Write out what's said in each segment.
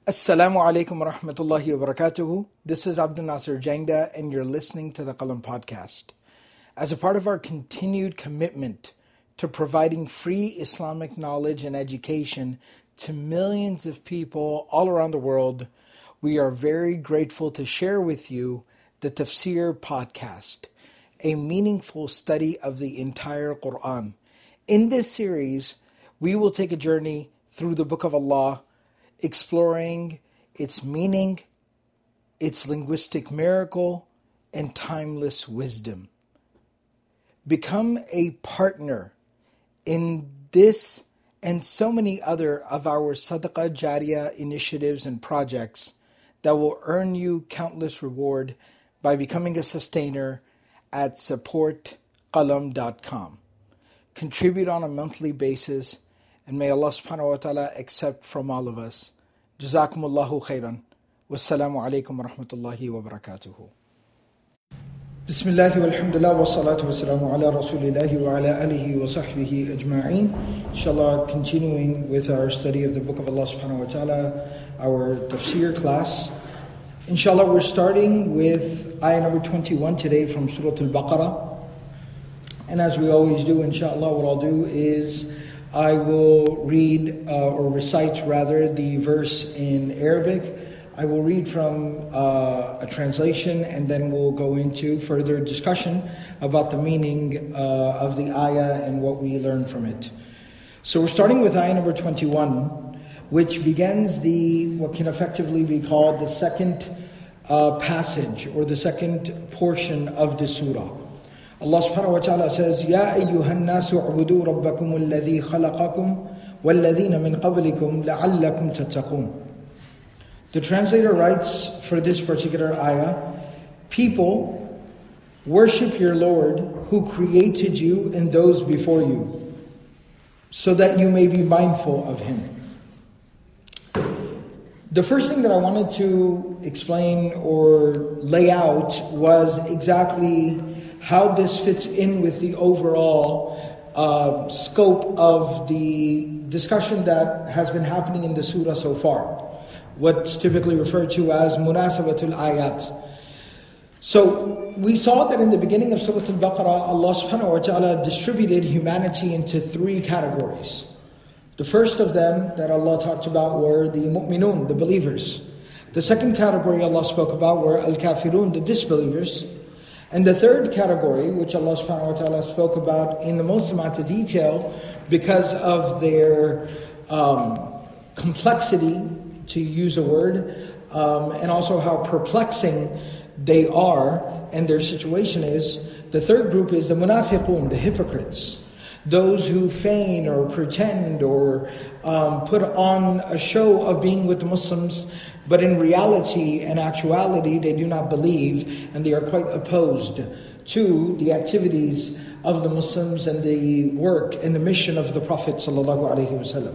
Assalamu alaikum wa rahmatullahi wa barakatuhu. This is Abdul Nasir Jangda and you're listening to the Qalam Podcast. As a part of our continued commitment to providing free Islamic knowledge and education to millions of people all around the world, we are very grateful to share with you the Tafsir Podcast, a meaningful study of the entire Quran. In this series, we will take a journey through the Book of Allah, exploring its meaning, its linguistic miracle, and timeless wisdom. Become a partner in this and so many other of our Sadaqah Jariyah initiatives and projects that will earn you countless reward by becoming a sustainer at supportqalam.com. Contribute on a monthly basis, and may Allah subhanahu wa ta'ala accept from all of us. Jazakumullahu khairan. Wassalamu alaikum wa rahmatullahi wa barakatuhu. Bismillahi walhamdulillah wa salatu wa salamu ala rasulillahi wa ala alihi wa sahbihi ajma'een. Inshallah, continuing with our study of the Book of Allah subhanahu wa ta'ala, our tafsir class. Inshallah, we're starting with ayah number 21 today from Surah Al-Baqarah. And as we always do, inshallah, what I'll do is I will read, or recite rather, the verse in Arabic. I will read from a translation, and then we'll go into further discussion about the meaning of the ayah and what we learn from it. So we're starting with ayah number 21, which begins what can effectively be called the second passage, or the second portion of the surah. Allah subhanahu wa ta'ala says, Ya ayyuhan nasu u'budu rabbakum alladhi khalaqakum walladhina min qablikum la'allakum tattaqun. The translator writes for this particular ayah, people, worship your Lord who created you and those before you, so that you may be mindful of Him. The first thing that I wanted to explain or lay out was exactly how this fits in with the overall scope of the discussion that has been happening in the surah so far, what's typically referred to as munasabatul ayat. So we saw that in the beginning of Surah Al-Baqarah, Allah subhanahu wa ta'ala distributed humanity into three categories. The first of them that Allah talked about were the mu'minun, the believers. The second category Allah spoke about were al-kafirun, the disbelievers. And the third category, which Allah subhanahu wa ta'ala spoke about in the most amount of detail because of their complexity, to use a word, and also how perplexing they are and their situation is, the third group is the munafiqun, the hypocrites. Those who feign or pretend or put on a show of being with the Muslims, but in reality and actuality they do not believe, and they are quite opposed to the activities of the Muslims and the work and the mission of the Prophet ﷺ.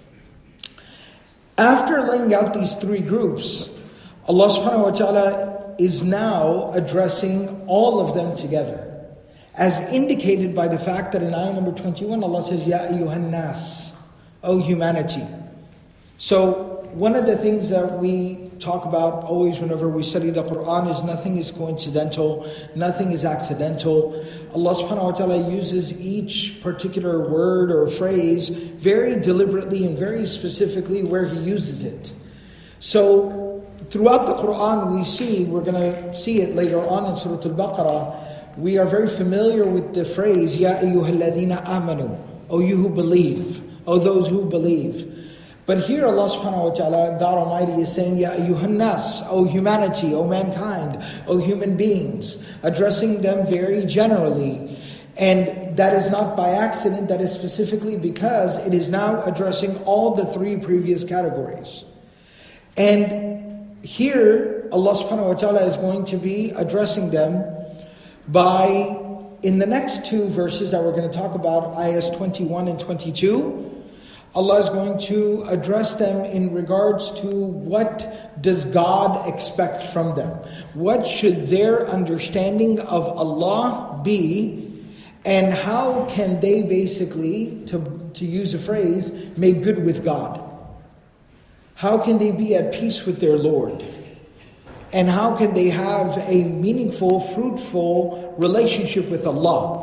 After laying out these three groups, Allah subhanahu wa ta'ala is now addressing all of them together, as indicated by the fact that in ayah number 21, Allah says, Ya ayyuhan nas, O humanity. So one of the things that we talk about always whenever we study the Quran is nothing is coincidental, nothing is accidental. Allah subhanahu wa ta'ala uses each particular word or phrase very deliberately and very specifically where He uses it. So throughout the Quran we're going to see it later on in Surah Al-Baqarah, we are very familiar with the phrase, Ya ayyuhalladhina amanu, O you who believe, O those who believe. But here Allah subhanahu wa ta'ala, God Almighty is saying, Ya ayyuhan nas, O humanity, O mankind, O human beings, addressing them very generally. And that is not by accident, that is specifically because it is now addressing all the three previous categories. And here Allah subhanahu wa ta'ala is going to be addressing them by, in the next two verses that we're going to talk about, ayahs 21 and 22, Allah is going to address them in regards to what does God expect from them. What should their understanding of Allah be, and how can they basically, to use a phrase, make good with God? How can they be at peace with their Lord? And how can they have a meaningful, fruitful relationship with Allah?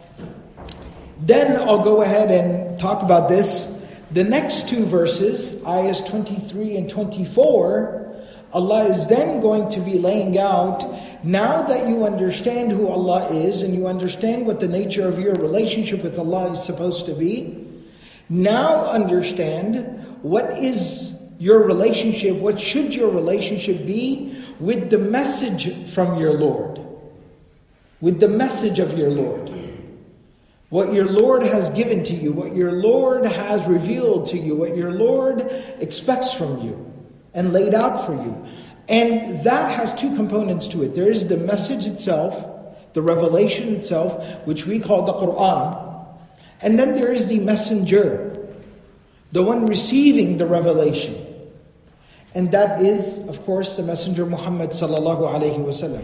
Then I'll go ahead and talk about this. The next two verses, ayahs 23 and 24, Allah is then going to be laying out, now that you understand who Allah is and you understand what the nature of your relationship with Allah is supposed to be, now understand what is your relationship, what should your relationship be with the message from your Lord, with the message of your Lord. What your Lord has given to you, what your Lord has revealed to you, what your Lord expects from you and laid out for you. And that has two components to it. There is the message itself, the revelation itself, which we call the Quran. And then there is the messenger, the one receiving the revelation. And that is, of course, the Messenger Muhammad sallallahu alaihi wasallam.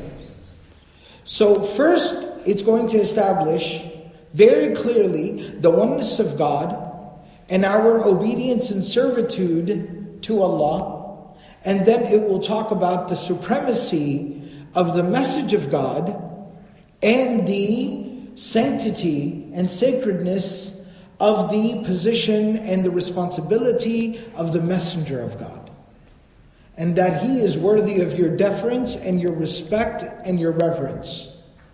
So first, it's going to establish very clearly the oneness of God and our obedience and servitude to Allah. And then it will talk about the supremacy of the message of God and the sanctity and sacredness of the position and the responsibility of the messenger of God. And that he is worthy of your deference and your respect and your reverence.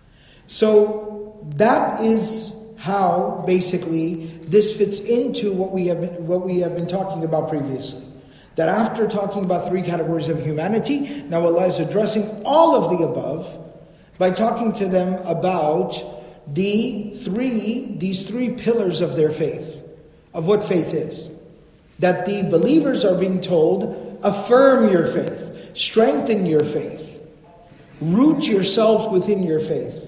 So that is how basically this fits into what we have been talking about previously. That after talking about three categories of humanity, now Allah is addressing all of the above by talking to them about these three pillars of their faith, of what faith is. That the believers are being told, affirm your faith, strengthen your faith, root yourselves within your faith.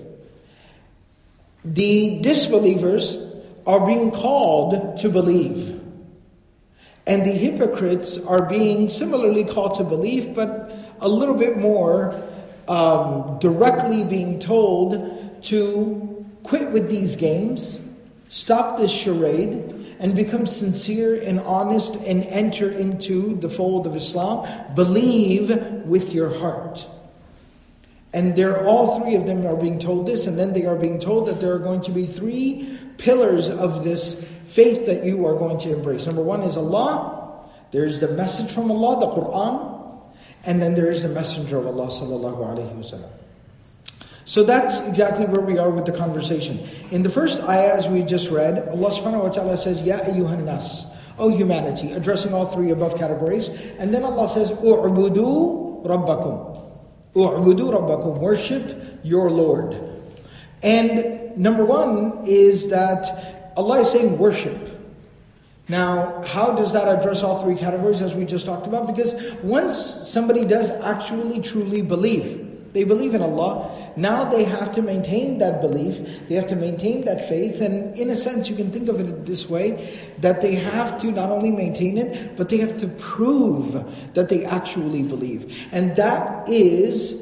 The disbelievers are being called to believe. And the hypocrites are being similarly called to believe, but a little bit more directly being told to quit with these games, stop this charade, and become sincere and honest and enter into the fold of Islam. Believe with your heart. And all three of them are being told this, and then they are being told that there are going to be three pillars of this faith that you are going to embrace. Number one is Allah. There is the message from Allah, the Quran, and then there is the messenger of Allah sallallahu alaihi wasallam. So that's exactly where we are with the conversation. In the first ayah, as we just read, Allah subhanahu wa ta'ala says, Ya ayyuhan nas, O humanity, addressing all three above categories. And then Allah says, U'budu rabbakum. U'budu rabbakum, worship your Lord. And number one is that Allah is saying worship. Now, how does that address all three categories as we just talked about? Because once somebody does actually truly believe, they believe in Allah, now they have to maintain that belief, they have to maintain that faith, and in a sense you can think of it this way, that they have to not only maintain it, but they have to prove that they actually believe. And that is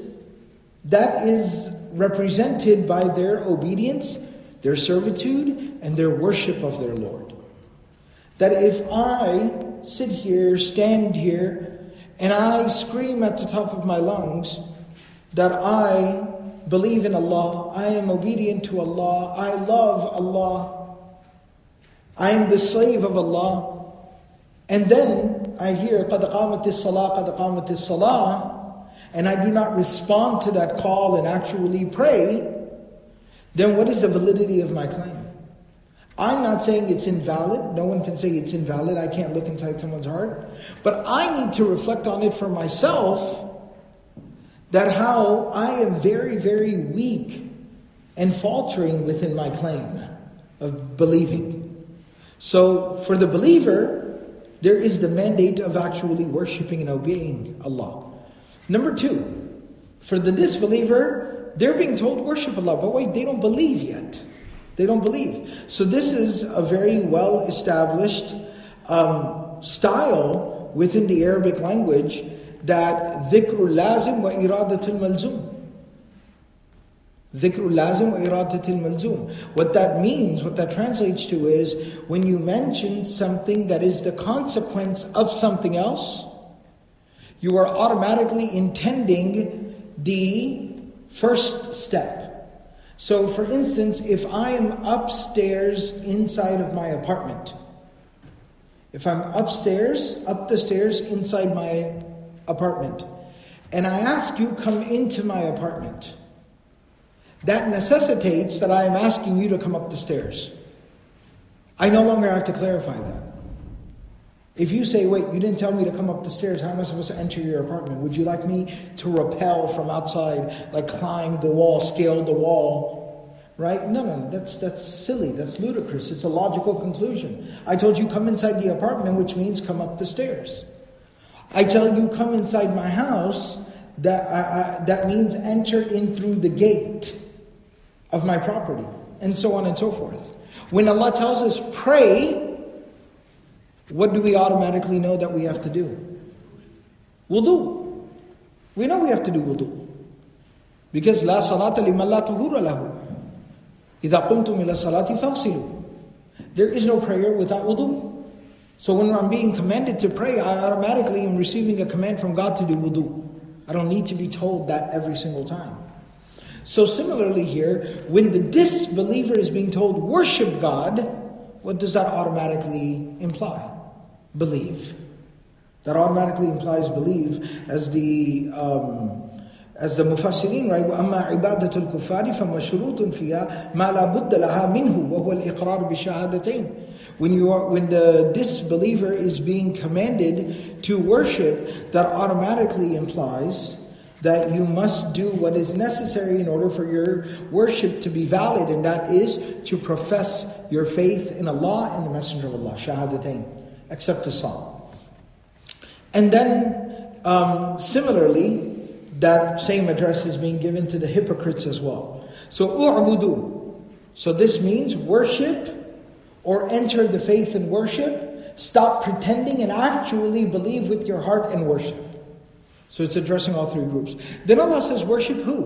represented by their obedience, their servitude, and their worship of their Lord. That if I sit here, stand here, and I scream at the top of my lungs that I believe in Allah, I am obedient to Allah, I love Allah, I am the slave of Allah, and then I hear قَدْ قَامَتِ الصَّلَاةِ قَدْ قَامَتِ الصَّلَاةِ, and I do not respond to that call and actually pray, then what is the validity of my claim? I'm not saying it's invalid. No one can say it's invalid. I can't look inside someone's heart. But I need to reflect on it for myself, that how I am very, very weak and faltering within my claim of believing. So for the believer, there is the mandate of actually worshipping and obeying Allah. Number two, for the disbeliever, they're being told worship Allah, but wait, they don't believe yet. They don't believe. So this is a very well-established style within the Arabic language, that dhikrul lazim wa iradatul malzum. Dhikrul lazim wa iradatul malzum. What that means, what that translates to is, when you mention something that is the consequence of something else, you are automatically intending the first step. So for instance, if I am upstairs inside of my apartment, if I'm upstairs, up the stairs inside my apartment, and I ask you, come into my apartment, that necessitates that I am asking you to come up the stairs. I no longer have to clarify that. If you say, wait, you didn't tell me to come up the stairs, how am I supposed to enter your apartment? Would you like me to rappel from outside, like climb the wall, scale the wall? Right? No, that's silly, that's ludicrous. It's a logical conclusion. I told you come inside the apartment, which means come up the stairs. I tell you come inside my house, that means enter in through the gate of my property, and so on and so forth. When Allah tells us pray, what do we automatically know that we have to do? Wudu. We know we have to do wudu. Because la salata liman la tuhura lahu. إِذَا قُمْتُمْ إِلَى الصَّلَاةِ فَاغْسِلُوا. There is no prayer without wudu. So when I'm being commanded to pray, I automatically am receiving a command from God to do wudu. I don't need to be told that every single time. So similarly here, when the disbeliever is being told, worship God, what does that automatically imply? Believe. That automatically implies believe, as the Mufassirin write, وَأَمَّا عِبَادَةُ الْكُفَّارِ فَمَشْرُوطٌ فِيهَا مَا لَا بُدَّ لَهَا مِنْهُ وَهُوَ الْإِقْرَارُ بِالشَّهَادَتَيْنِ. When the disbeliever is being commanded to worship, that automatically implies that you must do what is necessary in order for your worship to be valid, and that is to profess your faith in Allah and the Messenger of Allah, shahadatain, except the Salah. And then, similarly, that same address is being given to the hypocrites as well. So, u'budu. So this means worship, or enter the faith and worship. Stop pretending and actually believe with your heart and worship. So it's addressing all three groups. Then Allah says, worship who?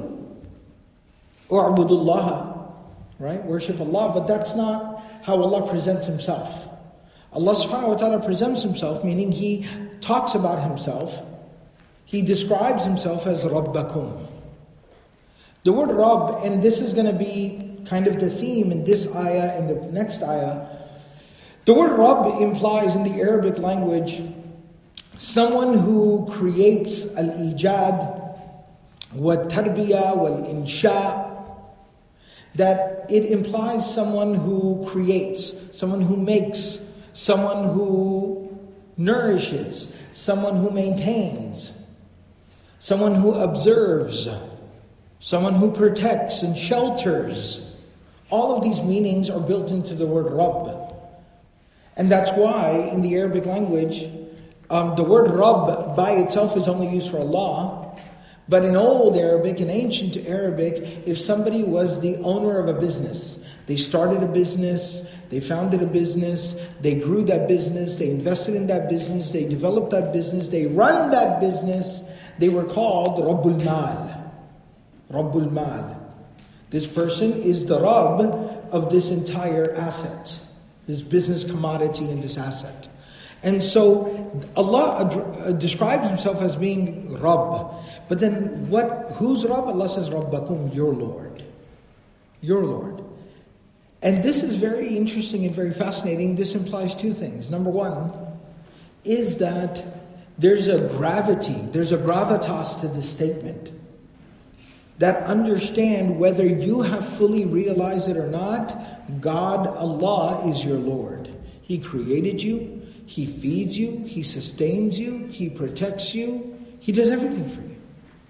U'budullah. Right? Worship Allah. But that's not how Allah presents Himself. Allah subhanahu wa ta'ala presents Himself, meaning He talks about Himself. He describes Himself as Rabbakum. The word Rabb, and this is going to be kind of the theme in this ayah and the next ayah. The word Rabb implies in the Arabic language someone who creates al-ijad, wa-tarbiyah, wal-insha. That it implies someone who creates, someone who makes, someone who nourishes, someone who maintains, someone who observes, someone who protects and shelters. All of these meanings are built into the word Rabb. And that's why in the Arabic language, the word Rabb by itself is only used for Allah. But in old Arabic, in ancient Arabic, if somebody was the owner of a business, they started a business, they founded a business, they grew that business, they invested in that business, they developed that business, they run that business, they were called Rabbul Mal. Rabbul Mal. This person is the Rabb of this entire asset, this business commodity and this asset. And so Allah describes Himself as being Rabb. But then who's Rabb? Allah says, Rabbakum, your Lord. Your Lord. And this is very interesting and very fascinating. This implies two things. Number one is that there's a gravity, there's a gravitas to this statement. That understand whether you have fully realized it or not, God, Allah is your Lord. He created you. He feeds you, He sustains you, He protects you, He does everything for you.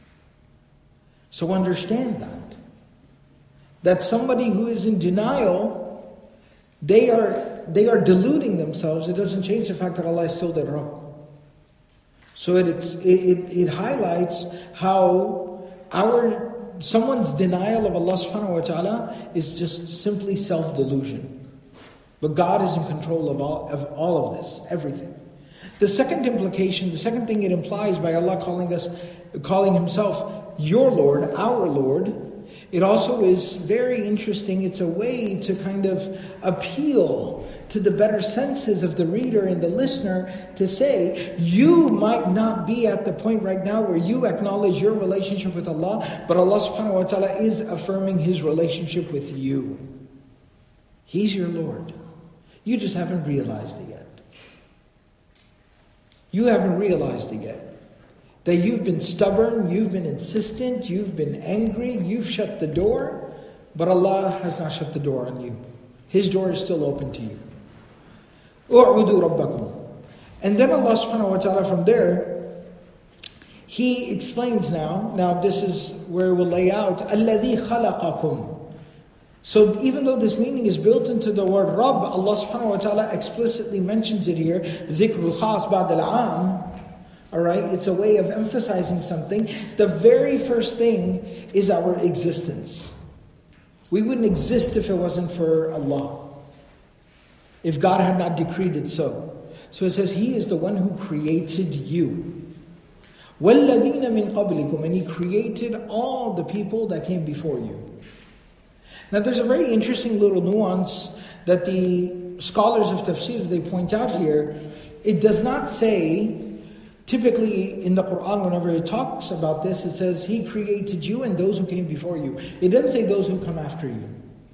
So understand that. That somebody who is in denial, they are deluding themselves. It doesn't change the fact that Allah is still their Rabb. So it highlights how someone's denial of Allah subhanahu wa ta'ala is just simply self-delusion. But God is in control of all of this, everything. The second implication, the second thing it implies by Allah calling Himself your Lord, our Lord, It also is very interesting. It's a way to kind of appeal to the better senses of the reader and the listener to say, you might not be at the point right now where you acknowledge your relationship with Allah, but Allah subhanahu wa ta'ala is affirming His relationship with you. He's your Lord. You just haven't realized it yet. You haven't realized it yet. That you've been stubborn, you've been insistent, you've been angry, you've shut the door, but Allah has not shut the door on you. His door is still open to you. اُعْبُدُوا رَبَّكُمْ. And then Allah subhanahu wa ta'ala from there, He explains now this is where we'll lay out, الَّذِي خَلَقَكُمْ. So even though this meaning is built into the word Rabb, Allah subhanahu wa ta'ala explicitly mentions it here, ذِكْرُ الْخَاص بَعْدَ الْعَامِ. Alright, it's a way of emphasizing something. The very first thing is our existence. We wouldn't exist if it wasn't for Allah. If God had not decreed it so. So it says He is the one who created you. وَالَّذِينَ مِنْ قَبْلِكُمْ. And He created all the people that came before you. Now there's a very interesting little nuance that the scholars of tafsir, they point out here. It does not say, typically in the Quran, whenever it talks about this, it says, He created you and those who came before you. It doesn't say those who come after you.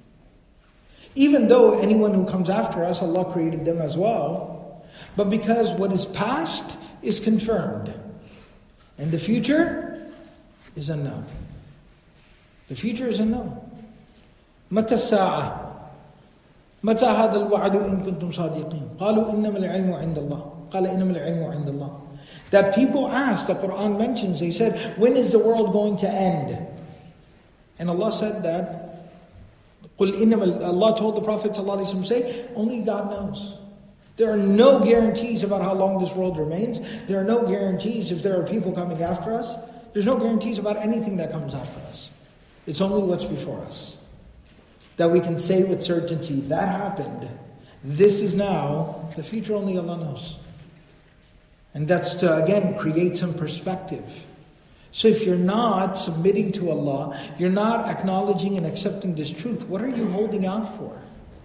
Even though anyone who comes after us, Allah created them as well. But because what is past is confirmed. And the future is unknown. The future is unknown. متى الساعة متى هذا الوعد إن كنتم صادقين قالوا إنما العلم عند الله قال إنما العلم عند الله. That people asked, the Quran mentions, they said, when is the world going to end? And Allah said that, Allah told the Prophet ﷺ, say, only God knows. There are no guarantees about how long this world remains. There are no guarantees if there are people coming after us. There's no guarantees about anything that comes after us. It's only what's before us. That we can say with certainty, that happened. This is now. The future only Allah knows. And that's to, again, create some perspective. So if you're not submitting to Allah, you're not acknowledging and accepting this truth, what are you holding out for?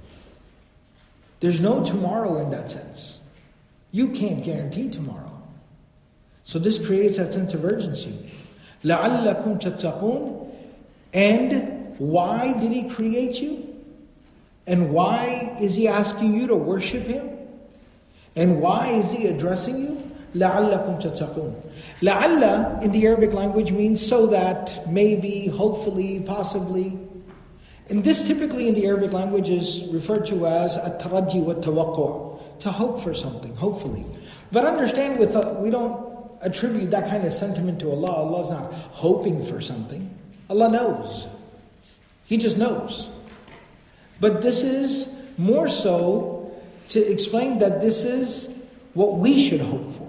There's no tomorrow in that sense. You can't guarantee tomorrow. So this creates that sense of urgency. لَعَلَّكُمْ تَتَّقُونَ. And why did He create you? And why is He asking you to worship Him? And why is He addressing you? لَعَلَّكُمْ تَتَّقُونَ. لَعَلَّ in the Arabic language means so that, maybe, hopefully, possibly. And this typically in the Arabic language is referred to as at-taraji wa-tawaqqa', to hope for something, hopefully. But understand, we don't attribute that kind of sentiment to Allah. Allah's not hoping for something. Allah knows. He just knows. But this is more so to explain that this is what we should hope for.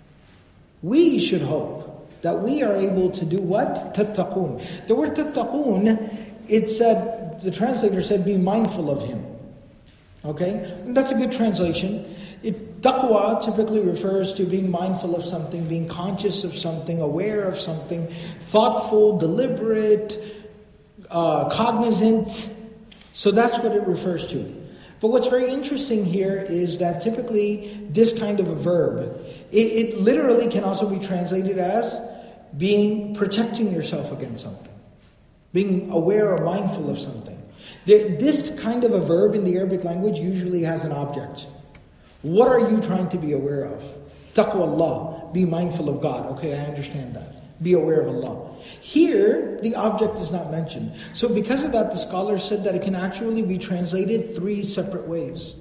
We should hope that we are able to do what? Tattaqun. The word tattaqun, it said, the translator said, be mindful of Him. Okay? And that's a good translation. Taqwa typically refers to being mindful of something, being conscious of something, aware of something, thoughtful, deliberate, cognizant. So that's what it refers to. But what's very interesting here is that typically this kind of a verb, it literally can also be translated as protecting yourself against something. Being aware or mindful of something. This kind of a verb in the Arabic language usually has an object. What are you trying to be aware of? Taqwa Allah, be mindful of God. Okay, I understand that. Be aware of Allah. Here, the object is not mentioned. So because of that, the scholars said that it can actually be translated 3 separate ways.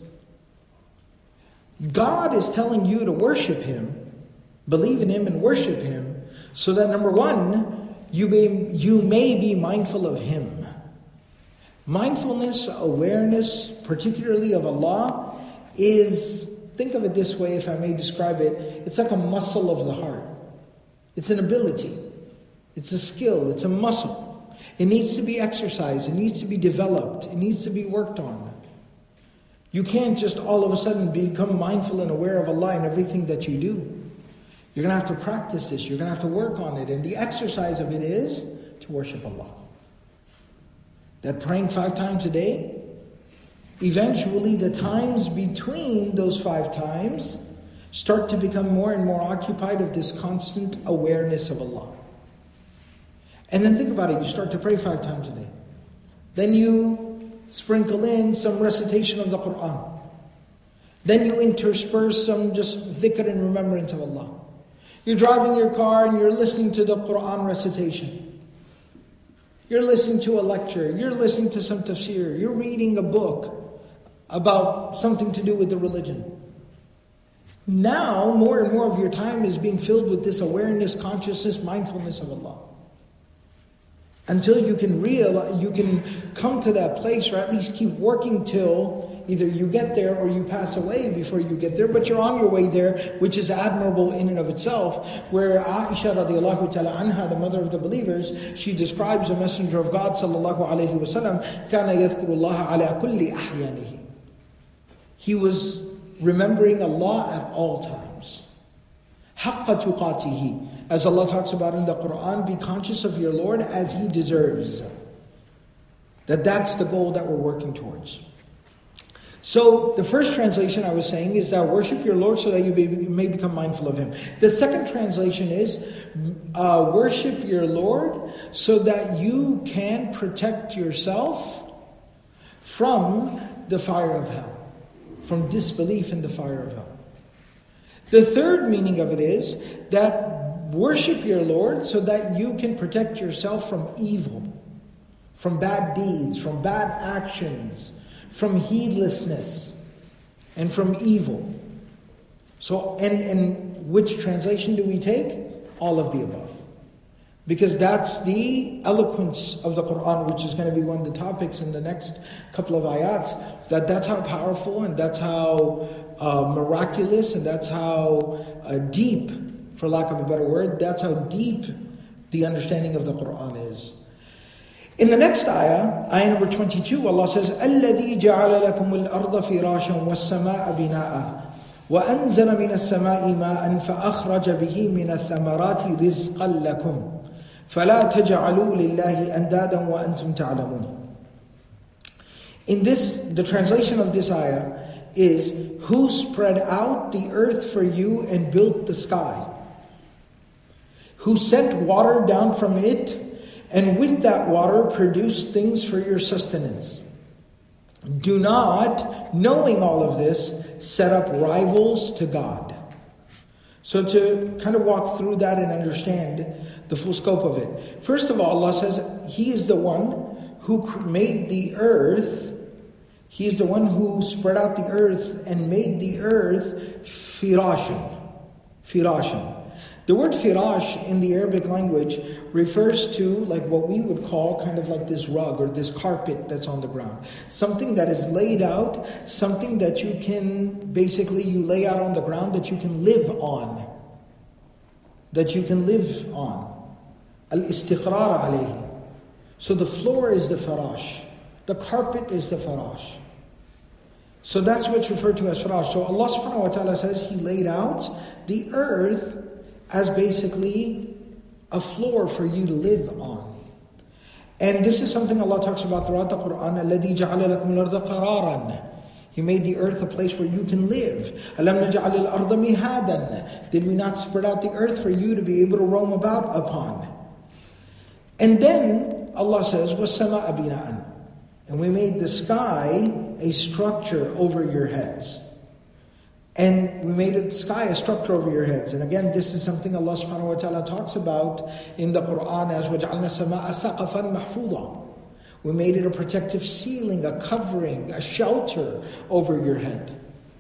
God is telling you to worship Him, believe in Him and worship Him, so that number 1, you may be mindful of Him. Mindfulness, awareness, particularly of Allah, is, think of it this way if I may describe it, it's like a muscle of the heart. It's an ability. It's a skill. It's a muscle. It needs to be exercised. It needs to be developed. It needs to be worked on. You can't just all of a sudden become mindful and aware of Allah in everything that you do. You're going to have to practice this. You're going to have to work on it. And the exercise of it is to worship Allah. that praying 5 times a day, eventually the times between those 5 times start to become more and more occupied of this constant awareness of Allah. And then think about it, you start to pray 5 times a day. Then you sprinkle in some recitation of the Quran. Then you intersperse some just dhikr and remembrance of Allah. You're driving your car and you're listening to the Quran recitation. You're listening to a lecture. You're listening to some tafsir. You're reading a book about something to do with the religion. Now, more and more of your time is being filled with this awareness, consciousness, mindfulness of Allah. Until you can realize, you can come to that place, or at least keep working till either you get there or you pass away before you get there, but you're on your way there, which is admirable in and of itself. Where Aisha radiallahu ta'ala anha, the mother of the believers, she describes the Messenger of God sallallahu alayhi wa sallam, كَانَ يَذْكُرُ اللَّهَ عَلَى كُلِّ أَحْيَانِهِ. He was remembering Allah at all times. حَقَّ تُقَاتِهِ. As Allah talks about in the Quran, be conscious of your Lord as He deserves. That's the goal that we're working towards. So the first translation I was saying is that worship your Lord so that you may become mindful of Him. The second translation is worship your Lord so that you can protect yourself from the fire of hell, from disbelief in the fire of hell. The third meaning of it is that worship your Lord so that you can protect yourself from evil, from bad deeds, from bad actions, from heedlessness, and from evil. So, and which translation do we take? All of the above. Because that's the eloquence of the Quran, which is going to be one of the topics in the next couple of ayats. That's how powerful and that's how miraculous and that's how deep, for lack of a better word, that's how deep the understanding of the Quran is. In the next ayah number 22, Allah says, الَّذِي جَعَلَ لَكُمُ الْأَرْضَ فِرَاشًا وَالسَّمَاءَ بِنَاءً وَأَنزَلَ مِنَ السَّمَاءِ مَاءً فَأَخْرَجَ بِهِ مِنَ الثَّمَرَاتِ رِزْقًا لَكُمْ فَلَا تَجْعَلُوا لِلَّهِ أَنْدَادًا وَأَنْتُمْ تَعْلَمُونَ. In this, the translation of this ayah is, who spread out the earth for you and built the sky? Who sent water down from it, and with that water produced things for your sustenance? Do not, knowing all of this, set up rivals to God. So to kind of walk through that and understand the full scope of it. First of all, Allah says He is the one who made the earth. He is the one who spread out the earth and made the earth firashan. Firashan. The word firash in the Arabic language refers to like what we would call kind of like this rug or this carpet that's on the ground. Something that is laid out, something that you can, basically you lay out on the ground that you can live on. That you can live on. Al-istiqrar alayhi. So the floor is the firash. The carpet is the firash. So that's what's referred to as firash. So Allah subhanahu wa ta'ala says He laid out the earth as basically a floor for you to live on. And this is something Allah talks about throughout the Quran. الَّذِي جَعَلَ لَكُمُ الْأَرْضَ قَرَارًا. He made the earth a place where you can live. أَلَمْ نَجْعَلِ الْأَرْضَ مِهَادًا. Did we not spread out the earth for you to be able to roam about upon? And then Allah says, وَالسَّمَاءَ بِنَاءً. And we made the sky a structure over your heads. And we made the sky a structure over your heads. And again, this is something Allah subhanahu wa ta'ala talks about in the Quran as وَجَعَلْنَا السَّمَاءَ سَقَفًا مَحْفُوظًا. We made it a protective ceiling, a covering, a shelter over your head.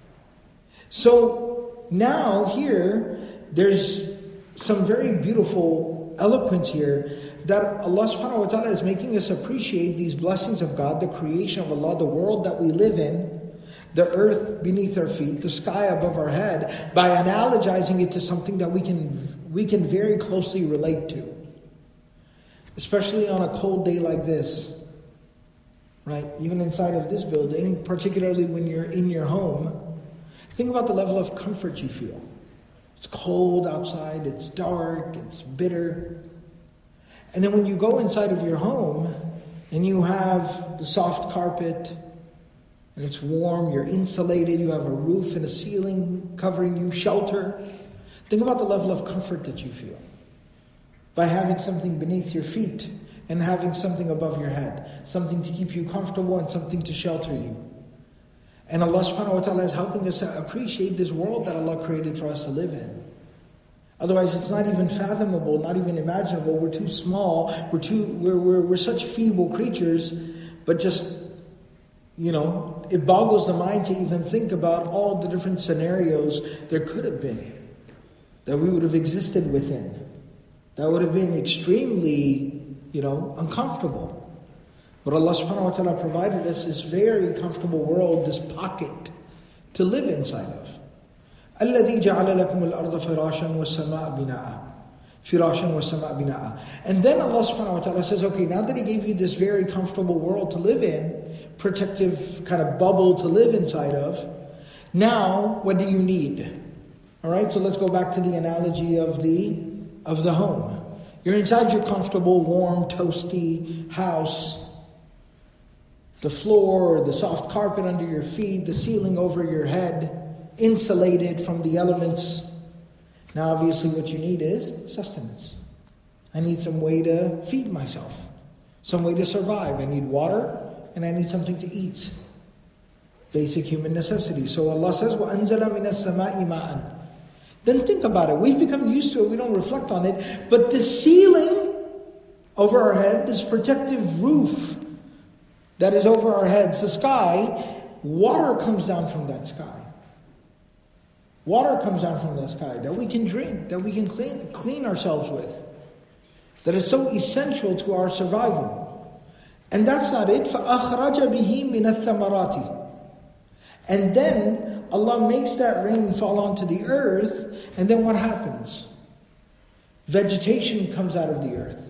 So now here, there's some very beautiful eloquence here that Allah subhanahu wa ta'ala is making us appreciate these blessings of God, the creation of Allah, the world that we live in, the earth beneath our feet, the sky above our head, by analogizing it to something that we can very closely relate to. Especially on a cold day like this. Right? Even inside of this building, particularly when you're in your home, think about the level of comfort you feel. It's cold outside, it's dark, it's bitter. And then when you go inside of your home, and you have the soft carpet, and it's warm, you're insulated, you have a roof and a ceiling covering you, shelter. Think about the level of comfort that you feel by having something beneath your feet and having something above your head, something to keep you comfortable and something to shelter you. And Allah subhanahu wa ta'ala is helping us to appreciate this world that Allah created for us to live in. Otherwise, it's not even fathomable, not even imaginable. We're too small. We're such feeble creatures. But just, it boggles the mind to even think about all the different scenarios there could have been that we would have existed within. That would have been extremely, uncomfortable. But Allah subhanahu wa ta'ala provided us this very comfortable world, this pocket to live inside of. الَّذِي جَعَلَ لَكُمُ الْأَرْضَ فِرَاشًا وَالسَّمَاءَ بِنَاءً فِرَاشًا وَالسَّمَاءَ بِنَاءً. And then Allah subhanahu wa ta'ala says, okay, now that He gave you this very comfortable world to live in, protective kind of bubble to live inside of, now what do you need? Alright, so let's go back to the analogy of the home. You're inside your comfortable, warm, toasty house. The floor, the soft carpet under your feet, the ceiling over your head, insulated from the elements. Now obviously what you need is sustenance. I need some way to feed myself, some way to survive. I need water and I need something to eat. Basic human necessities. So Allah says, وَأَنزَلَ مِنَ السَّمَاءِ مَاءً. Then think about it. We've become used to it. We don't reflect on it. But the ceiling over our head, this protective roof that is over our heads, the sky, water comes down from that sky. Water comes down from the sky that we can drink, that we can clean ourselves with. That is so essential to our survival. And that's not it. فَأَخْرَجَ بِهِ مِنَ الثَّمَرَاتِ. And then Allah makes that rain fall onto the earth, and then what happens? Vegetation comes out of the earth.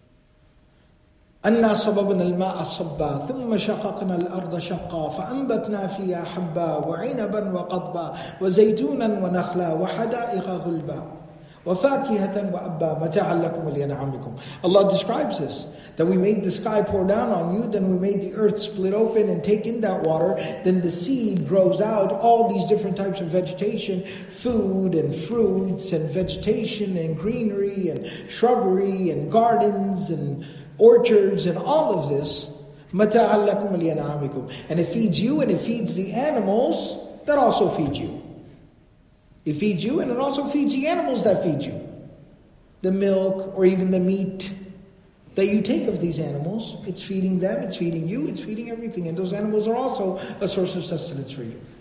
أَنَّا صَبَبْنَا الْمَاءَ صَبًّا ثُمَّ شَقَقْنَا الْأَرْضَ شَقًّا فَأَنْبَتْنَا فِيهَا حَبًّا وَعِنَبًا وَقَضْبًا وَزَيْتُونًا وَنَخْلًا وَحَدَائِقَ غُلْبًا وَفَاكِهَةً وَأَبًّا مَتَاعًا لَكُمْ وَلِأَنْعَامِكُمْ. Allah describes this, that we made the sky pour down on you, then we made the earth split open and take in that water, then the seed grows out, all these different types of vegetation, food and fruits and vegetation and greenery and shrubbery and gardens and orchards and all of this, مَتَاعًا لَكُمْ وَلِأَنْعَامِكُمْ. And it feeds you and it feeds the animals that also feed you. It feeds you and it also feeds the animals that feed you. The milk or even the meat that you take of these animals, it's feeding them, it's feeding you, it's feeding everything. And those animals are also a source of sustenance for you.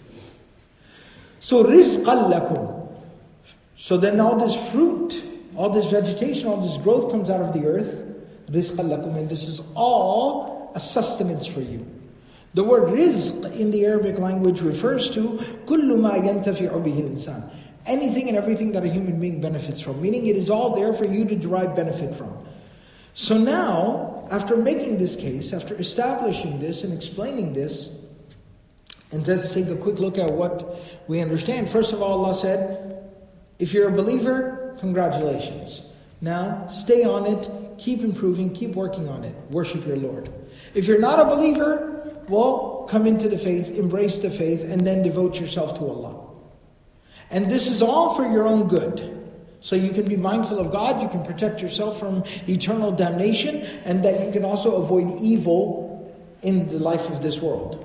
So رِزْقًا لَكُمْ. So then all this fruit, all this vegetation, all this growth comes out of the earth. رِزْقًا لَكُمْ. And this is all a sustenance for you. The word rizq in the Arabic language refers to كُلُّ مَا يَنْتَفِعُ بِهِ الْإِنسان. Anything and everything that a human being benefits from. Meaning it is all there for you to derive benefit from. So now, after making this case, after establishing this and explaining this, and let's take a quick look at what we understand. First of all, Allah said, if you're a believer, congratulations. Now, stay on it, keep improving, keep working on it. Worship your Lord. If you're not a believer, well, come into the faith, embrace the faith, and then devote yourself to Allah. And this is all for your own good. So you can be mindful of God, you can protect yourself from eternal damnation, and that you can also avoid evil in the life of this world.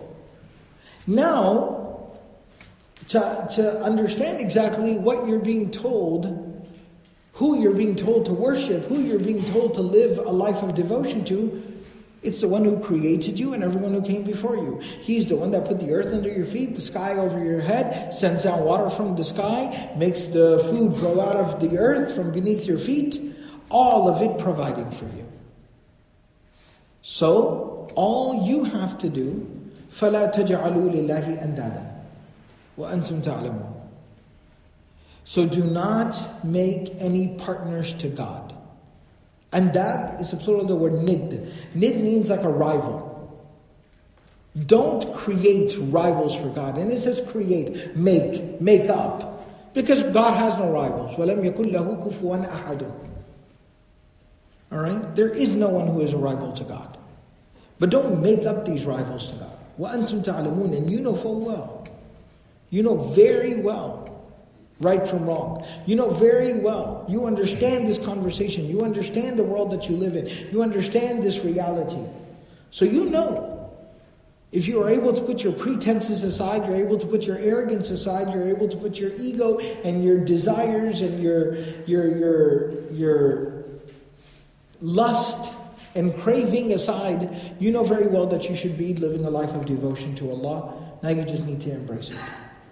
Now, to understand exactly what you're being told, who you're being told to worship, who you're being told to live a life of devotion to, it's the one who created you and everyone who came before you. He's the one that put the earth under your feet, the sky over your head, sends down water from the sky, makes the food grow out of the earth from beneath your feet, all of it providing for you. So, all you have to do, فَلَا تَجْعَلُوا لِلَّهِ أَنْدَادًا وَأَنْتُمْ تَعْلَمُونَ. So do not make any partners to God. And that is a plural of the word nid. Nid means like a rival. Don't create rivals for God. And it says create, make up. Because God has no rivals. وَلَمْ يَكُنْ لَهُ كُفُوًا أَحَدٌ. Alright? There is no one who is a rival to God. But don't make up these rivals to God. وَأَنْتُمْ تَعْلَمُونَ, and you know full well. You know very well right from wrong. You know very well. You understand this conversation. You understand the world that you live in. You understand this reality. So you know. If you are able to put your pretenses aside, you're able to put your arrogance aside, you're able to put your ego and your desires and your lust and craving aside, you know very well that you should be living a life of devotion to Allah. Now you just need to embrace it.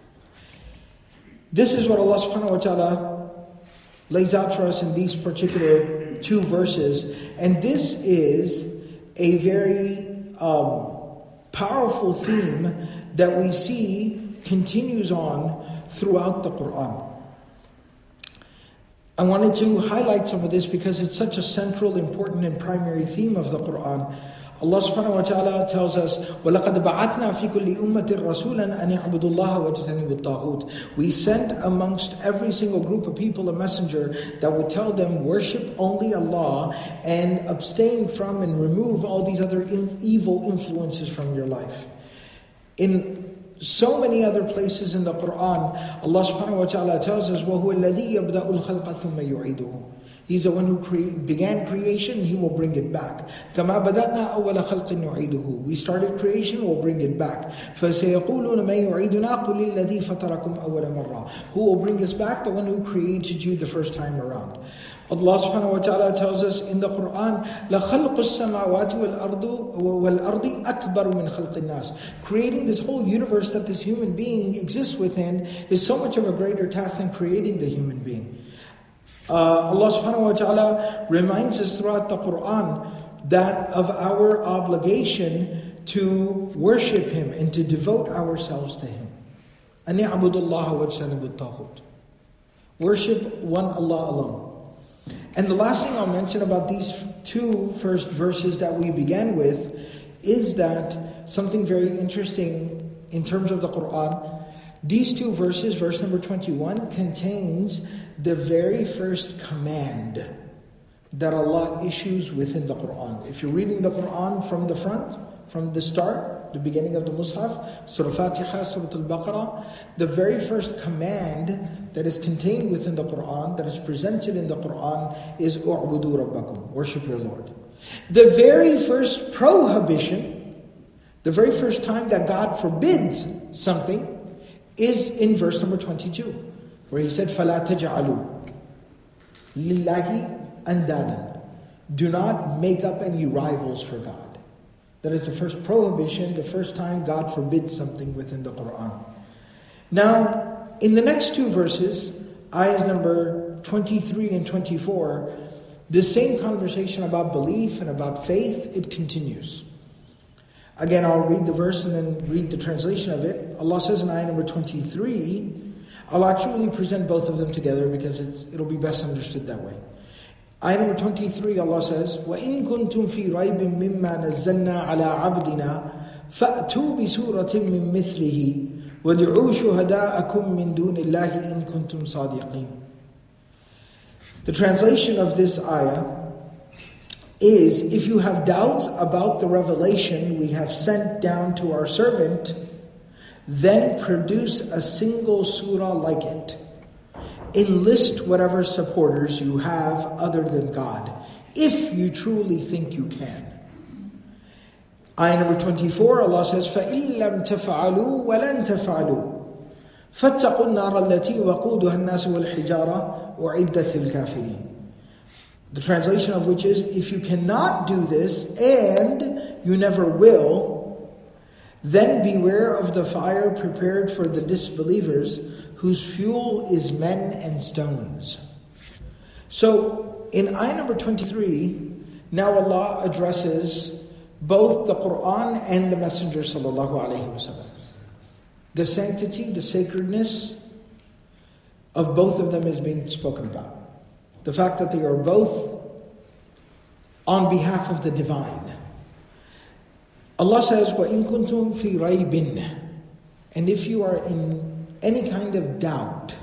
This is what Allah subhanahu wa ta'ala lays out for us in these particular two verses. And this is a very powerful theme that we see continues on throughout the Quran. I wanted to highlight some of this because it's such a central, important and primary theme of the Quran. Allah subhanahu wa ta'ala tells us, وَلَقَدْ بَعَثْنَا فِي كُلِّ أُمَّةٍ رَسُولًا أَنِ اعْبُدُوا اللَّهَ وَاجْتَنِبُوا الطَّاغُوتَ. We sent amongst every single group of people a messenger that would tell them, worship only Allah and abstain from and remove all these other evil influences from your life. In so many other places in the Quran, Allah subhanahu wa ta'ala tells us, وَهُوَ الَّذِي يَبْدَأُ الْخَلْقَ ثُمَّ يُعِيدُهُ. He's the one who began creation, He will bring it back. كَمَا بَدَأْنَا أَوَّلَ خَلْقٍ نُعِيدُهُ. We started creation, we'll bring it back. فَسَيَقُولُونَ مَنْ يُعِيدُنَا قُلِ الَّذِي فَطَرَكُمْ أَوَّلَ مَرَّةٍ. Who will bring us back? The one who created you the first time around. Allah subhanahu wa ta'ala tells us in the Quran, لَخَلْقُ السَّمَاوَاتِ وَالْأَرْضِ أَكْبَرُ مِنْ خَلْقِ النَّاسِ. Creating this whole universe that this human being exists within is so much of a greater task than creating the human being. Allah subhanahu wa ta'ala reminds us throughout the Quran that of our obligation to worship Him and to devote ourselves to Him. أَنِ اعْبُدُوا اللَّهَ وَاجْتَنِبُوا الطَّاغُوتَ. Worship one Allah alone. And the last thing I'll mention about these two first verses that we began with is that something very interesting in terms of the Quran. These two verses, verse number 21, contains the very first command that Allah issues within the Quran. If you're reading the Quran from the front, from the start, the beginning of the Mus'haf, Surah Fatiha, Surah Al-Baqarah, the very first command that is contained within the Quran, that is presented in the Quran, is "U'budu Rabbakum," worship your Lord. The very first prohibition, the very first time that God forbids something, is in verse number 22, where He said, فَلَا تَجْعَلُوا لِلَّهِ أَنْدَادًا. Do not make up any rivals for God. That is the first prohibition, the first time God forbids something within the Quran. Now, in the next two verses, ayahs number 23 and 24, the same conversation about belief and about faith, it continues. Again, I'll read the verse and then read the translation of it. Allah says in ayah number 23, I'll actually present both of them together because it'll be best understood that way. Ayah number 23, Allah says, وَإِن كُنْتُمْ فِي رَيْبٍ مِّمَّا نَزَّلْنَا عَلَىٰ عَبْدِنَا فَأْتُوا بِسُورَةٍ مِّن مِّثْلِهِ وَادْعُوا شُهَدَاءَكُم مِّن دُونِ اللَّهِ إِن كُنْتُمْ صَادِقِينَ. The translation of this ayah is, if you have doubts about the revelation we have sent down to our servant, then produce a single surah like it. Enlist whatever supporters you have other than God, if you truly think you can. Ayah number 24, Allah says, فَإِن لَمْ تَفْعَلُوا وَلَن تَفْعَلُوا فَاتَّقُوا النَّارَ الَّتِي وَقُودُهَا النَّاسُ وَالْحِجَارَةُ أُعِدَّتْ لِلْكَافِرِينَ. The translation of which is, if you cannot do this, and you never will, then beware of the fire prepared for the disbelievers, whose fuel is men and stones. So, in ayah number 23, now Allah addresses both the Quran and the Messenger sallallahu alaihi wasallam. The sanctity, the sacredness of both of them is being spoken about. The fact that they are both on behalf of the divine. Allah says, وَإِن كُنْتُمْ فِي رَيْبٍ. And if you are in any kind of doubt,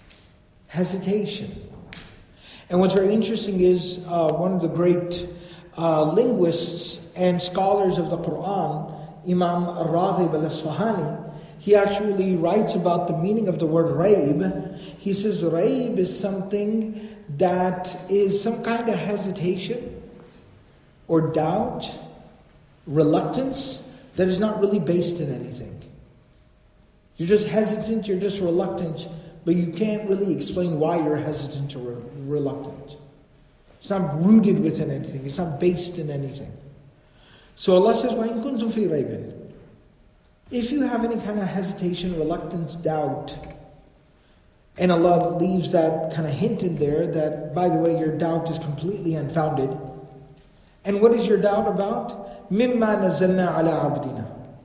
hesitation. And what's very interesting is one of the great linguists and scholars of the Quran, Imam Al-Raghib Al-Asfahani, he actually writes about the meaning of the word raib. He says raib is something that is some kind of hesitation or doubt, reluctance that is not really based in anything. You're just hesitant, you're just reluctant, but you can't really explain why you're hesitant or reluctant. It's not rooted within anything, it's not based in anything. So Allah says, وَإِن كُنْتُمْ فِي رَيْبٍ. If you have any kind of hesitation, reluctance, doubt, and Allah leaves that kind of hint in there that, by the way, your doubt is completely unfounded. And what is your doubt about? مِمَّا نَزَّلْنَا عَلَىٰ عَبْدِنَا.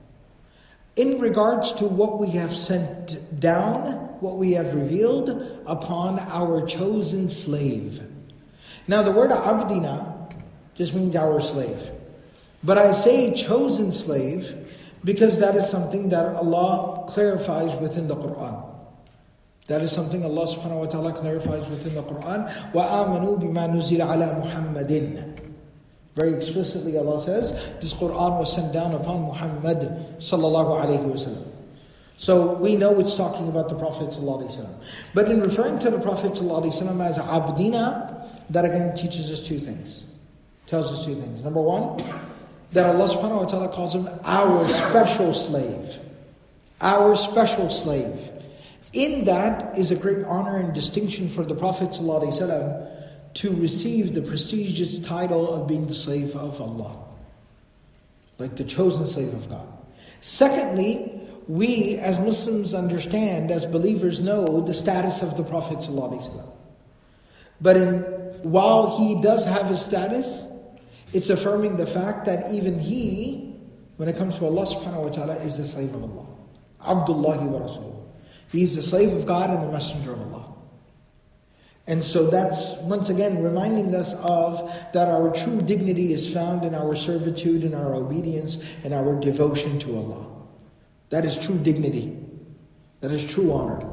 In regards to what we have sent down, what we have revealed upon our chosen slave. Now the word abdina just means our slave. But I say chosen slave because that is something that Allah clarifies within the Quran. That is something Allah subhanahu wa ta'ala clarifies within the Quran. وَآمَنُوا بِمَا نُزِلَ عَلَى مُحَمَّدٍ. Very explicitly Allah says, this Quran was sent down upon Muhammad sallallahu alayhi wa sallam. So we know it's talking about the Prophet sallallahu alayhi wa sallam. But in referring to the Prophet sallallahu alayhi wa sallam as abdina, that again teaches us two things. Tells us two things. Number one, that Allah subhanahu wa ta'ala calls him our special slave. Our special slave. In that is a great honor and distinction for the Prophet ﷺ to receive the prestigious title of being the slave of Allah. Like the chosen slave of God. Secondly, we as Muslims understand, as believers know the status of the Prophet ﷺ. But while he does have his status, it's affirming the fact that even he, when it comes to Allah subhanahu wa ta'ala, is the slave of Allah. Abdullahi wa Rasuluh. He is the slave of God and the messenger of Allah. And so that's once again reminding us of that our true dignity is found in our servitude and our obedience and our devotion to Allah. That is true dignity. That is true honor.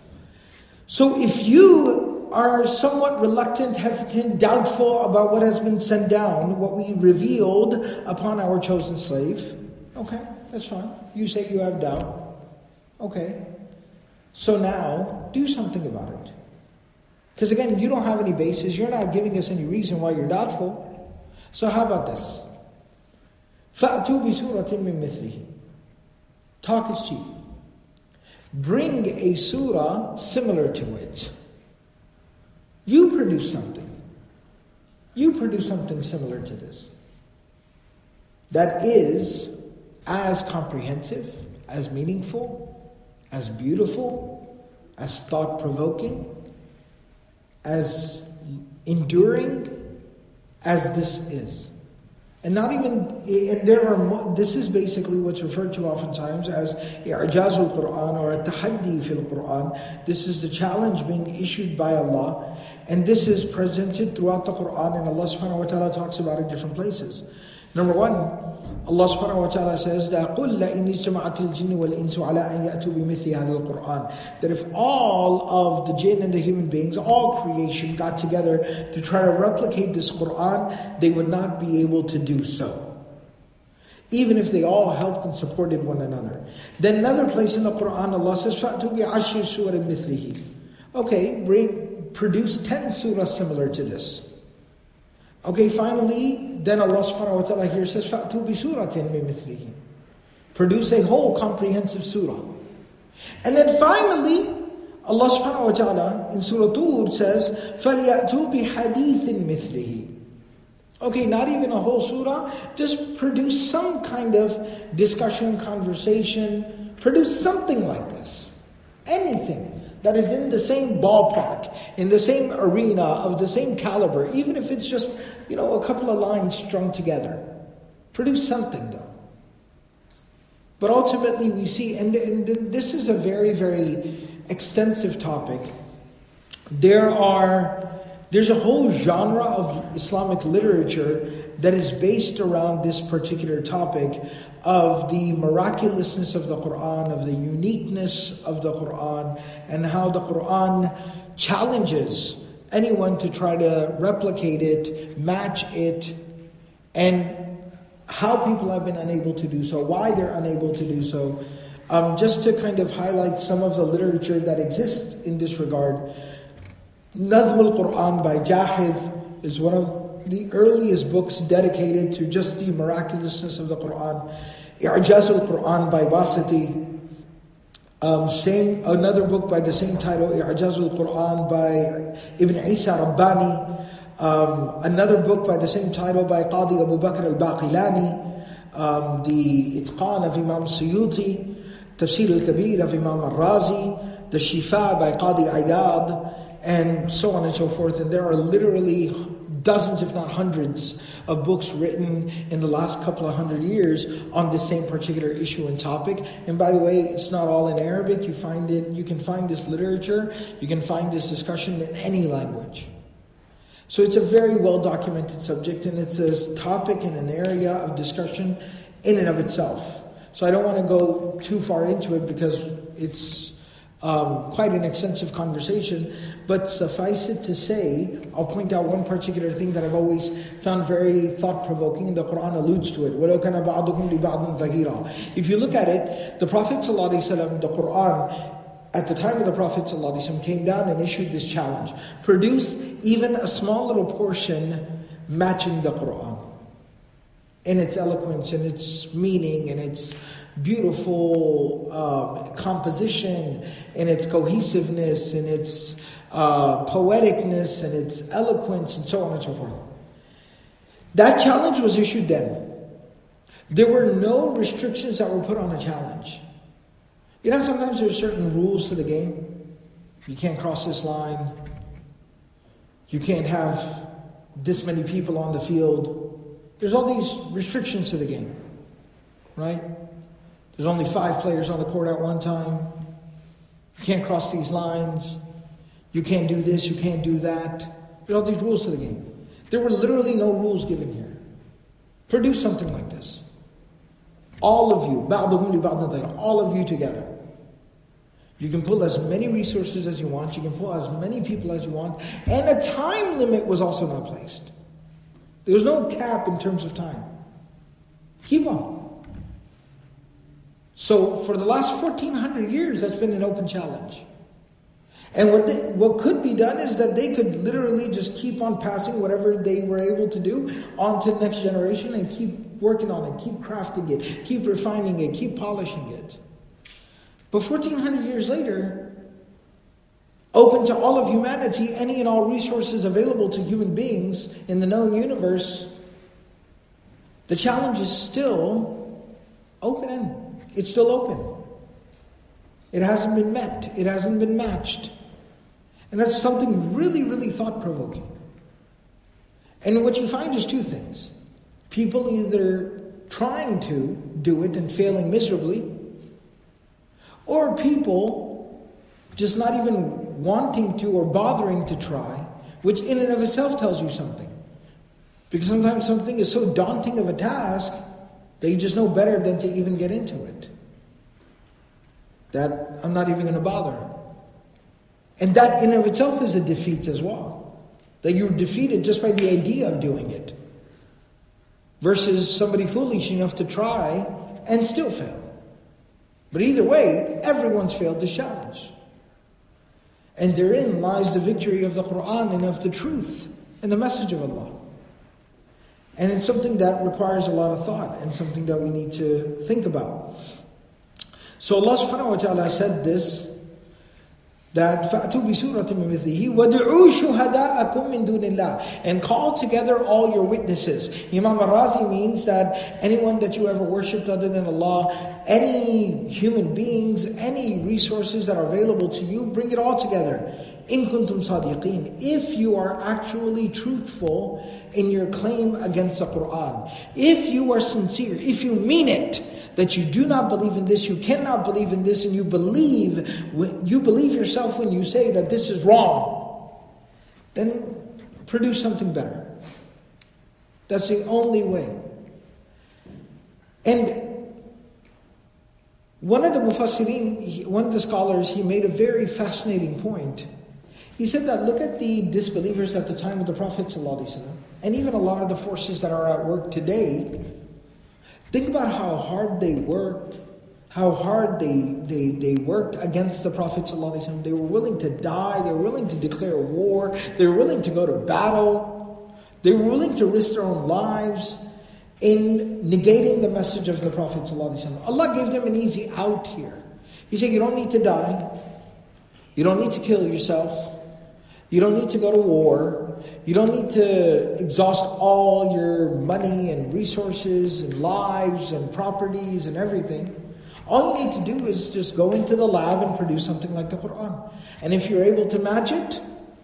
So if you are somewhat reluctant, hesitant, doubtful about what has been sent down, what we revealed upon our chosen slave, okay, that's fine. You say you have doubt. Okay. So now, do something about it. Because again, you don't have any basis. You're not giving us any reason why you're doubtful. So how about this? فَأْتُوا بِسُورَةٍ مِّن مِثْلِهِ. Talk is cheap. Bring a surah similar to it. You produce something. You produce something similar to this. That is as comprehensive, as meaningful, as beautiful, as thought-provoking, as enduring as this is. And not even, and there are, this is basically what's referred to oftentimes as i'jazul Quran or at-tahaddi fil Quran. This is the challenge being issued by Allah. And this is presented throughout the Quran, and Allah subhanahu wa ta'ala talks about it in different places. Number one, Allah subhanahu wa ta'ala says, قُلْ لَإِنِ اجْتَمَعَتِ الْجِنُّ وَالْإِنسُ عَلَىٰ أَنْ يَأْتُوا بِمِثْلِ هَذَا الْقُرْآنِ. That if all of the jinn and the human beings, all creation got together to try to replicate this Quran, they would not be able to do so. Even if they all helped and supported one another. Then another place in the Quran, Allah says, فَأْتُوا بِعَشْرِ سُوَرٍ مِثْلِهِ. Okay, produce 10 surahs similar to this. Okay, finally, then Allah subhanahu wa ta'ala here says, فَأْتُوا بِسُورَةٍ مِّن مِثْلِهِ. Produce a whole comprehensive surah. And then finally, Allah subhanahu wa ta'ala in Surah Tur says, فَلْيَأْتُوا بِحَدِيثٍ مِثْلِهِ. Okay, not even a whole surah, just produce some kind of discussion, conversation, produce something like this. Anything that is in the same ballpark, in the same arena, of the same caliber, even if it's just, a couple of lines strung together. Produce something though. But ultimately we see, and this is a very, very extensive topic. There's a whole genre of Islamic literature that is based around this particular topic of the miraculousness of the Quran, of the uniqueness of the Quran, and how the Quran challenges anyone to try to replicate it, match it, and how people have been unable to do so, why they're unable to do so. Just to kind of highlight some of the literature that exists in this regard. Nazm al-Quran by Jahidh is one of the earliest books dedicated to just the miraculousness of the Quran. I'jaz al-Quran by Wasiti. Another book by the same title, I'jaz al-Quran by Ibn Isa Rabbani. Another book by the same title by Qadi Abu Bakr al-Baqilani. The Itqan of Imam Suyuti. Tafsir al-Kabir of Imam al-Razi. The Shifa by Qadi Iyad. And so on and so forth. And there are literally dozens, if not hundreds, of books written in the last couple of 100 years on this same particular issue and topic. And by the way, it's not all in Arabic. You can find this literature, you can find this discussion in any language. So it's a very well documented subject, and it's a topic in an area of discussion in and of itself. So I don't want to go too far into it because it's quite an extensive conversation, but suffice it to say, I'll point out one particular thing that I've always found very thought-provoking. The Quran alludes to it. وَلَوْ كَانَ بَعْضُكُمْ لِبَعْضٍ ظَهِيرًا. If you look at it, the Prophet ﷺ, the Quran, at the time of the Prophet ﷺ, came down and issued this challenge. Produce even a small little portion matching the Quran in its eloquence, in its meaning, in its beautiful composition, in its cohesiveness, in its poeticness, and its eloquence, and so on and so forth. That challenge was issued then. There were no restrictions that were put on a challenge. You know, sometimes there's certain rules to the game. You can't cross this line. You can't have this many people on the field. There's all these restrictions to the game, right? There's only 5 players on the court at one time. You can't cross these lines. You can't do this, you can't do that. There's all these rules to the game. There were literally no rules given here. Produce something like this. All of you, all of you together. You can pull as many resources as you want. You can pull as many people as you want. And a time limit was also not placed. There was no cap in terms of time. Keep on. So for the last 1400 years, that's been an open challenge. And what could be done is that they could literally just keep on passing whatever they were able to do on to the next generation and keep working on it, keep crafting it, keep refining it, keep polishing it. But 1400 years later, open to all of humanity, any and all resources available to human beings in the known universe, the challenge is still open-ended. It's still open. It hasn't been met. It hasn't been matched. And that's something really, really thought-provoking. And what you find is 2 things. People either trying to do it and failing miserably, or people just not even wanting to or bothering to try, which in and of itself tells you something. Because sometimes something is so daunting of a task, they just know better than to even get into it. That I'm not even going to bother. And that in and of itself is a defeat as well. That you're defeated just by the idea of doing it. Versus somebody foolish enough to try and still fail. But either way, everyone's failed this challenge. And therein lies the victory of the Quran and of the truth and the message of Allah. And it's something that requires a lot of thought and something that we need to think about. So Allah subhanahu wa ta'ala said this, that فَأْتُوا بِسُورَةٍ مِّن مِثْلِهِ وَادْعُوا شُهَدَاءَكُم مِّن دُونِ اللَّهِ, and call together all your witnesses. Imam al-Razi means that anyone that you ever worshipped other than Allah, any human beings, any resources that are available to you, bring it all together. إِن كُنتُمْ صَادِقِينَ, if you are actually truthful in your claim against the Quran. If you are sincere, if you mean it, that you do not believe in this, you cannot believe in this, and you believe yourself when you say that this is wrong, then produce something better. That's the only way. And one of the Mufassirin, one of the scholars, he made a very fascinating point. He said that look at the disbelievers at the time of the Prophet ﷺ and even a lot of the forces that are at work today, think about how hard they worked, how hard they worked against the Prophet ﷺ. They were willing to die, they were willing to declare war, they were willing to go to battle, they were willing to risk their own lives in negating the message of the Prophet ﷺ. Allah gave them an easy out here. He said, you don't need to die, you don't need to kill yourself, you don't need to go to war, you don't need to exhaust all your money and resources and lives and properties and everything. All you need to do is just go into the lab and produce something like the Quran. And if you're able to match it,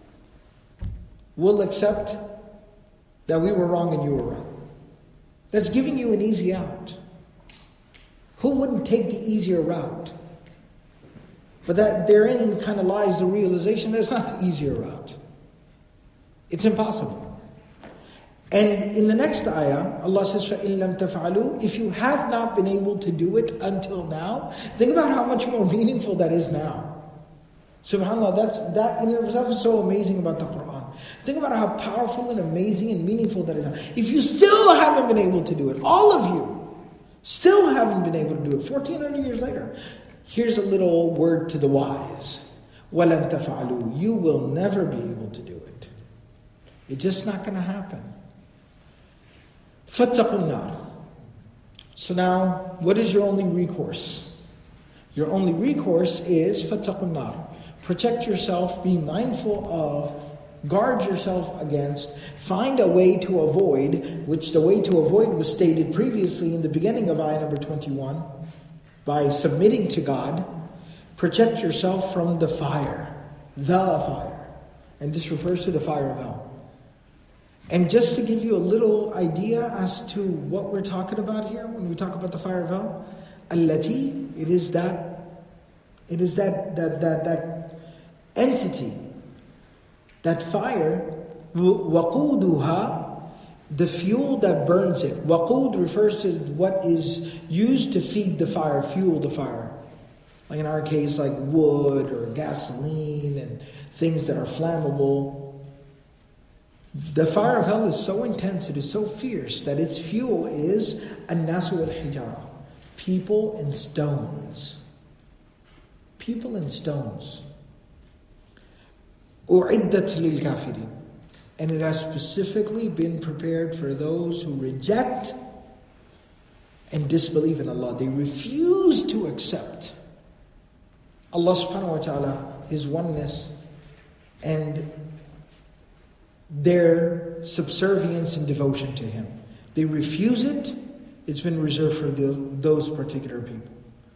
we'll accept that we were wrong and you were right. That's giving you an easy out. Who wouldn't take the easier route? But that therein kind of lies the realization that it's not the easier route. It's impossible. And in the next ayah, Allah says, فَإِن لَمْ تَفْعَلُوا, if you have not been able to do it until now, think about how much more meaningful that is now. SubhanAllah, that in itself is so amazing about the Quran. Think about how powerful and amazing and meaningful that is now. If you still haven't been able to do it, all of you still haven't been able to do it, 1400 years later, here's a little word to the wise. وَلَن تَفْعَلُوا, you will never be able to do it. It's just not going to happen. فَاتَّقُوا النَّارِ. So now, what is your only recourse? Your only recourse is فَاتَّقُوا النَّارِ. Protect yourself, be mindful of, guard yourself against, find a way to avoid, which the way to avoid was stated previously in the beginning of ayah number 21, by submitting to God. Protect yourself from the fire. And this refers to the fire of hell. And just to give you a little idea as to what we're talking about here, when we talk about the fire of hell, allati, it is that entity, that fire, waquduha, the fuel that burns it. Waqud refers to what is used to feed the fire, fuel the fire. Like in our case, like wood or gasoline and things that are flammable. The fire of hell is so intense, it is so fierce, that its fuel is an-nasu wal-hijara, people and stones. People and stones. U'iddat lil-kafirin. And it has specifically been prepared for those who reject and disbelieve in Allah. They refuse to accept Allah subhanahu wa ta'ala, His oneness, and their subservience and devotion to Him. They refuse it. It's been reserved for those particular people.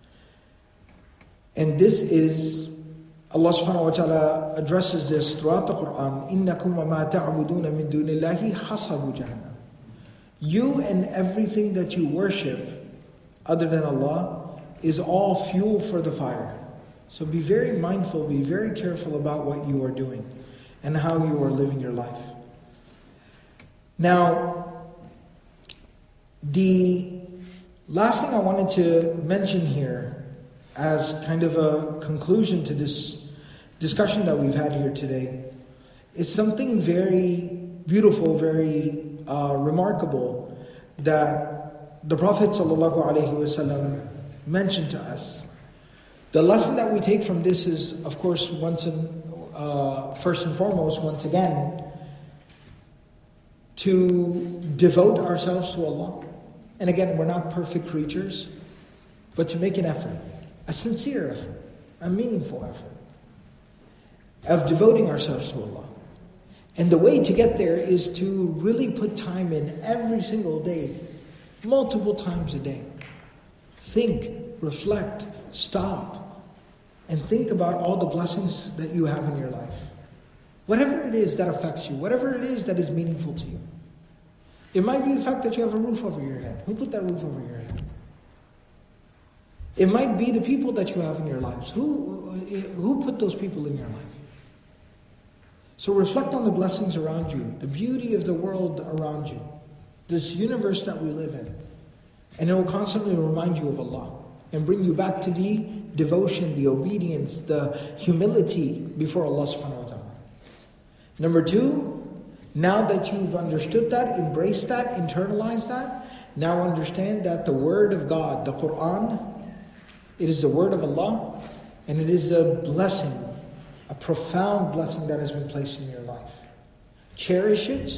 And this is, Allah subhanahu wa ta'ala addresses this throughout the Quran. إِنَّكُمْ وَمَا تَعْبُدُونَ مِن دُونِ اللَّهِ حَصَبُ جَهَنَّمَ. You and everything that you worship other than Allah is all fuel for the fire. So be very mindful, be very careful about what you are doing and how you are living your life. Now, the last thing I wanted to mention here as kind of a conclusion to this discussion that we've had here today is something very beautiful, very remarkable that the Prophet ﷺ mentioned to us. The lesson that we take from this is, of course, first and foremost, once again, to devote ourselves to Allah. And again, we're not perfect creatures, but to make an effort, a sincere effort, a meaningful effort of devoting ourselves to Allah. And the way to get there is to really put time in every single day, multiple times a day. Think, reflect, stop, and think about all the blessings that you have in your life. Whatever it is that affects you, whatever it is that is meaningful to you. It might be the fact that you have a roof over your head. Who put that roof over your head? It might be the people that you have in your lives. Who put those people in your life? So reflect on the blessings around you, the beauty of the world around you, this universe that we live in. And it will constantly remind you of Allah and bring you back to the devotion, the obedience, the humility before Allah subhanahu wa ta'ala. Number two, Now that you've understood that, embraced that, internalized that, now understand that the word of God, the Quran, it is the word of Allah, and it is a blessing, a profound blessing that has been placed in your life. Cherish it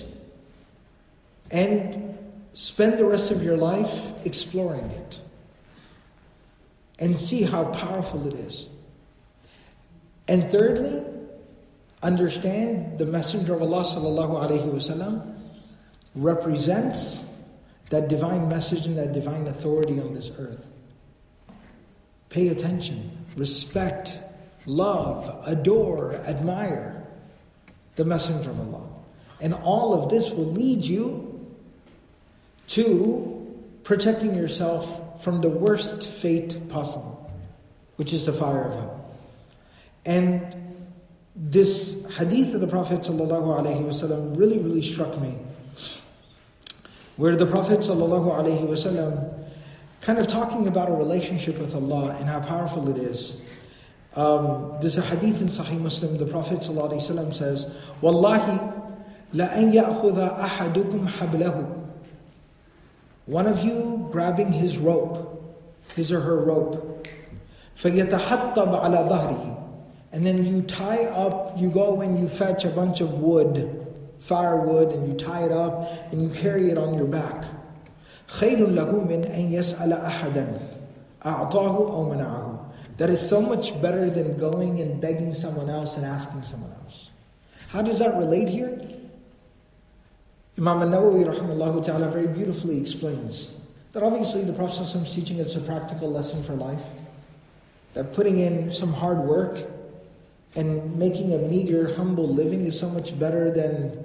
and spend the rest of your life exploring it. And see how powerful it is. And thirdly, understand the Messenger of Allah sallallahu alaihi wasallam represents that divine message and that divine authority on this earth. Pay attention, respect, love, adore, admire the Messenger of Allah. And all of this will lead you to protecting yourself from the worst fate possible, which is the fire of hell. And this hadith of the Prophet ﷺ really, really struck me, where the Prophet ﷺ kind of talking about a relationship with Allah and how powerful it is. There's a hadith in Sahih Muslim, the Prophet ﷺ says, Wallahi, لَأَنْ يَأْخُذَ أَحَدُكُمْ حَبْلَهُ. One of you grabbing his rope, his or her rope, فَيَتَحَطَّبْ عَلَى ظَهْرِهِ. And then you tie up, you go and you fetch a bunch of wood, firewood, and you tie it up and you carry it on your back. خَيْرٌ لَهُ مِنْ أَنْ يَسْأَلَ أَحَدًا أَعْطَاهُ أَوْ مَنَعَهُ. That is so much better than going and begging someone else and asking someone else. How does that relate here? Imam al-Nawawi rahimahullah ta'ala very beautifully explains that obviously the Prophet is teaching us a practical lesson for life. That putting in some hard work and making a meager, humble living is so much better than,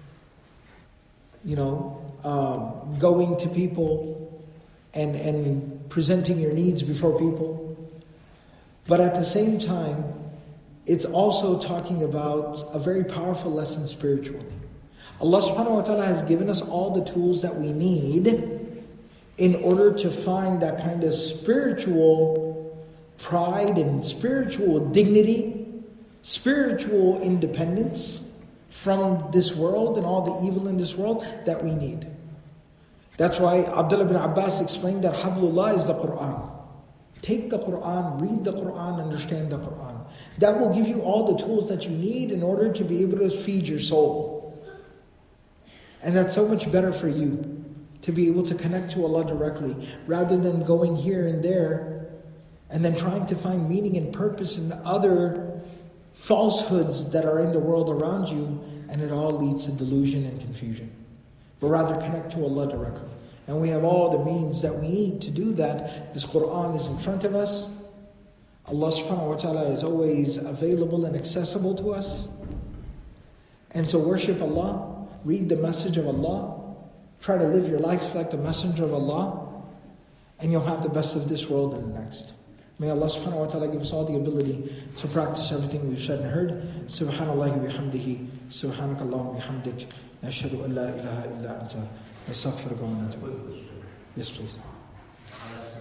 going to people and presenting your needs before people. But at the same time, it's also talking about a very powerful lesson spiritually. Allah subhanahu wa ta'ala has given us all the tools that we need in order to find that kind of spiritual pride and spiritual dignity, spiritual independence from this world and all the evil in this world that we need. That's why Abdullah ibn Abbas explained that Hablullah is the Quran. Take the Quran, read the Quran, understand the Quran. That will give you all the tools that you need in order to be able to feed your soul. And that's so much better for you to be able to connect to Allah directly rather than going here and there and then trying to find meaning and purpose in other falsehoods that are in the world around you, and it all leads to delusion and confusion. But rather connect to Allah directly. And we have all the means that we need to do that. This Quran is in front of us. Allah subhanahu wa ta'ala is always available and accessible to us. And so worship Allah. Read the message of Allah. Try to live your life like the Messenger of Allah. And you'll have the best of this world and the next. May Allah subhanahu wa ta'ala give us all the ability to practice everything we've said and heard. Subhanallah wa bihamdihi. Subhanakallah wa bihamdik. Nashhadu an la ilaha illa anta. Nastaghfiruka wa natubu. Yes, please.